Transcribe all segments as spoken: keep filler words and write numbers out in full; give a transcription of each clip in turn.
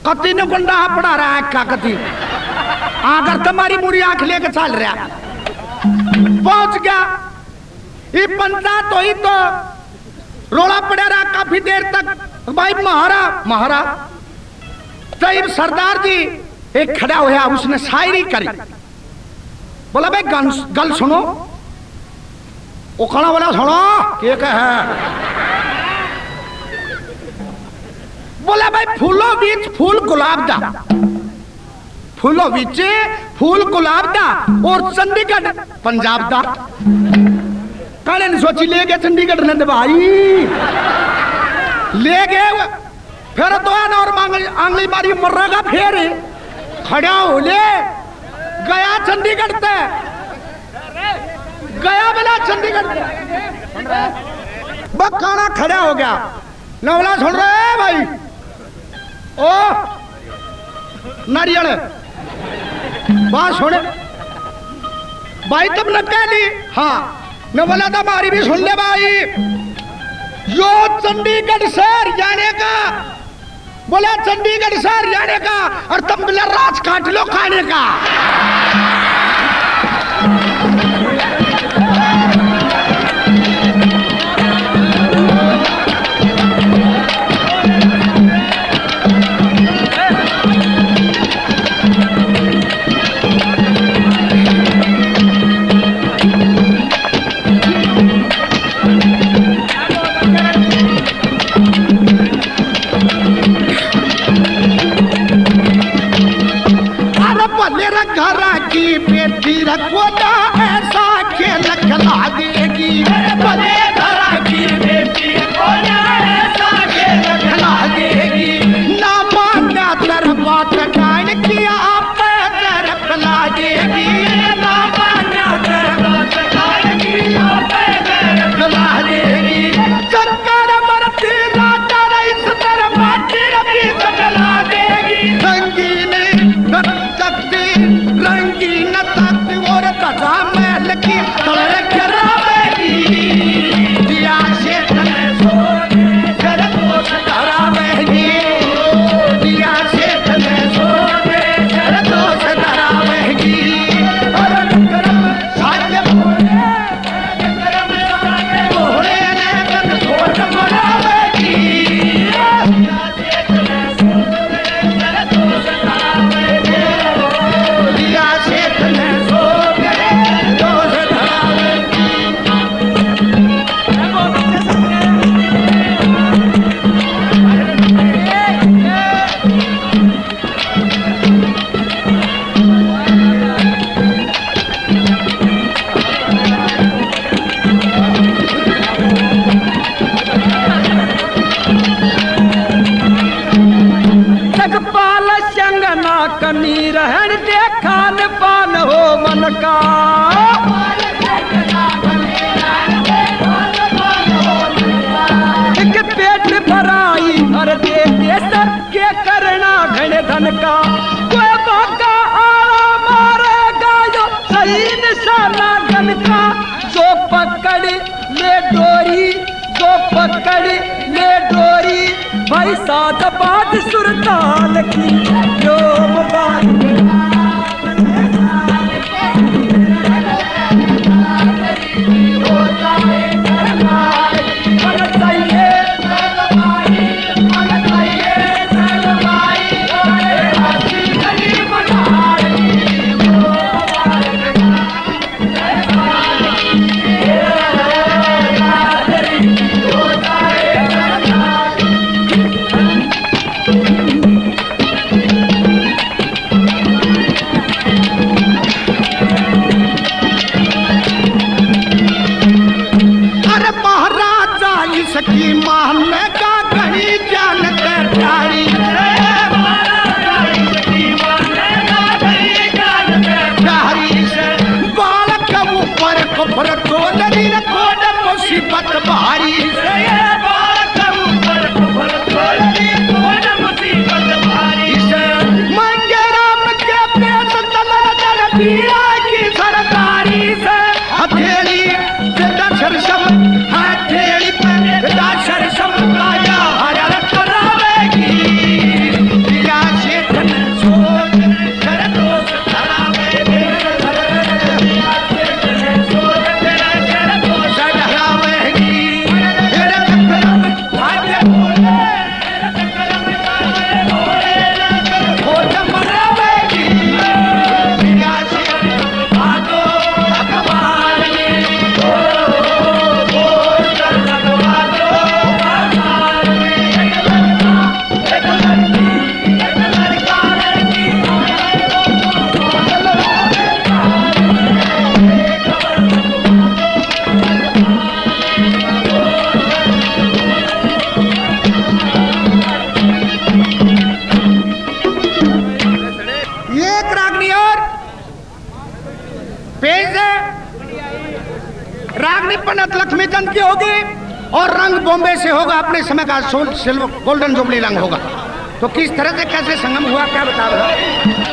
कति ने गुंडा पड़ा रहा है का कति अगर तुम्हारी मुरी आंख लेके चल रहा पहुंच गया ये पंचायत हुई तो रोला पड़ा रहा काफी देर तक। भाई महारा महारा तब सरदार जी एक खड़ा हुआ उसने शायरी करी। बोला भाई गल, गल सुनो। वो खड़ा बोला सुनो क्या कहे। बोला भाई फूलों बीच फूल गुलाब दा फूलों बीच फूल गुलाब दा और चंडीगढ़ पंजाब दा काले ने सोची ले गए चंडीगढ़ ने भाई ले गए फिर तो और आंगली मारी मर्रेगा फिर खड़ा हो ले गया चंडीगढ़ ते गया बोला चंडीगढ़ बखाना खड़ा हो गया नवला सुन रहे भाई ओ नारियल बात सुन भाई तुम न कह ली हाँ न बोला था हमारी भी सुन ले भाई यो चंडीगढ़ शहर जाने का बोला चंडीगढ़ शहर जाने का और तुम बोला राज काट लो खाने का। रखो ना ऐसा खेल खिला देगी भले धरा की बेटी को ना ऐसा खेल खिला देगी ना मान्या तर बात कान किया आप पैर खिला देगी ना मान्या तर बात कान किया पैर खिला देगी सरकार मरती राजा इस तरह बाटी रखी खिला देगी रंगीन नक्की रंगीन कथा महल की तड़क करावेगी दिया से तने सोने घर दोष करावेगी दिया से तने सोने घर दोष करावेगी और करम साध्य भोले करम साध्य भोले ने कर सोच करावेगी दिया से तने सोने घर दोष करावेगी दिया से तने कनी रहन देखान पान हो मन का एक पेट भराई भर दे सर के करना घन धन का कोई बाका आला मारेगा जो सही निशाना धन का जो पकड़ ले डोरी जो पकड़ ले डोरी भाई साथ बात सुरताल की जो ताशकंद की होगी और रंग बॉम्बे से होगा, अपने समय का सोल सिल्वर गोल्डन जुबली रंग होगा। तो किस तरह से कैसे संगम हुआ क्या बता रहा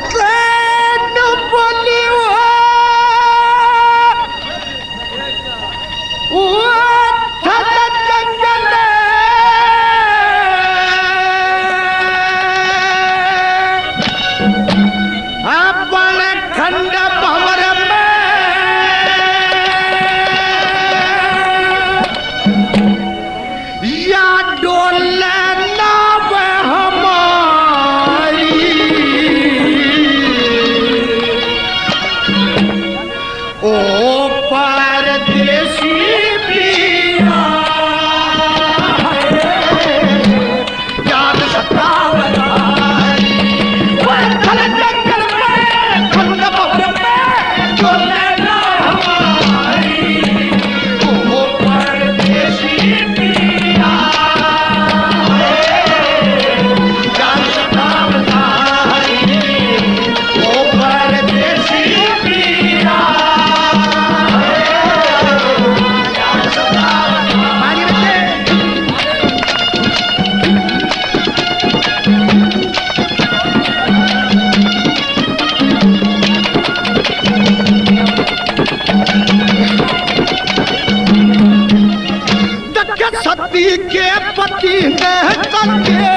सती के पति ने सत्य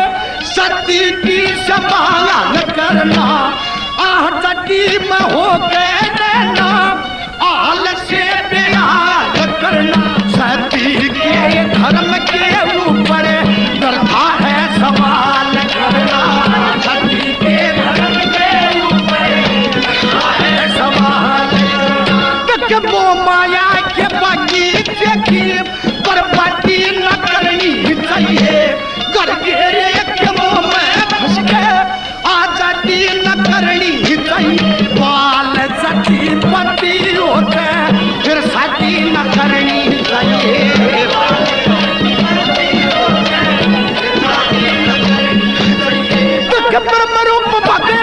सती की संभाल करना, आह सती में हो गए देना, आल से प्यार करना। सती के धर्म के ऊपर करता है सवाल करना, सती के धर्म के ऊपर करता है सवाल करना। वो माया के बगीचे की बर्बादी न करनी चाहिए, गरगेरे के मुंह में फंस के आजादी न करनी चाहिए। बाल सती पति होते फिर शादी न करनी चाहिए। ब्रह्म रूप भगे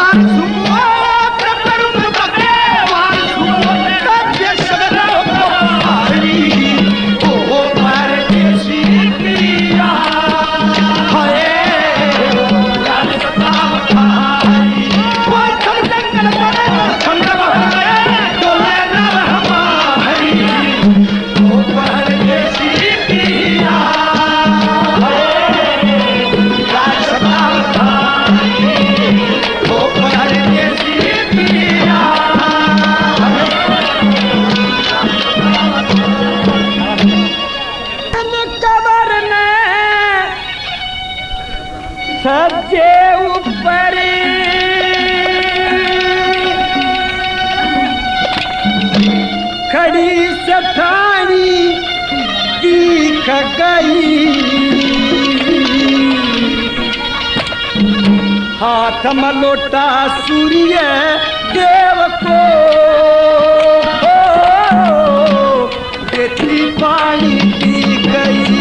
सजे ऊपर खड़ी सठानी दिख गई, हाथ में लोटा सूर्य देव को देती पानी पी गई।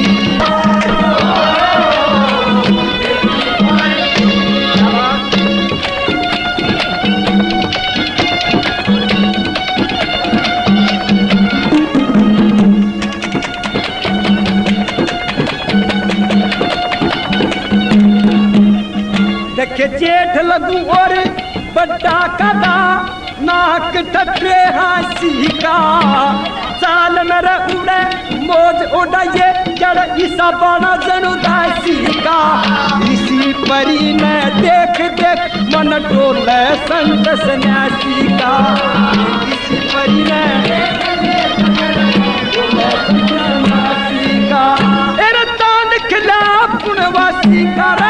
देखे जेठ लगू और बड्डा कदा नाक टटरे हासी का, साल मेरे उड़े मौज उड़ाइए जड़ ईसा बाना जनु दासी का। इसी परी ने देख देख मन डोले संत सन्यासी का, इसी परी ने देख देख मन डोले सन्यासी का। एर तांद खिला पुनवासी का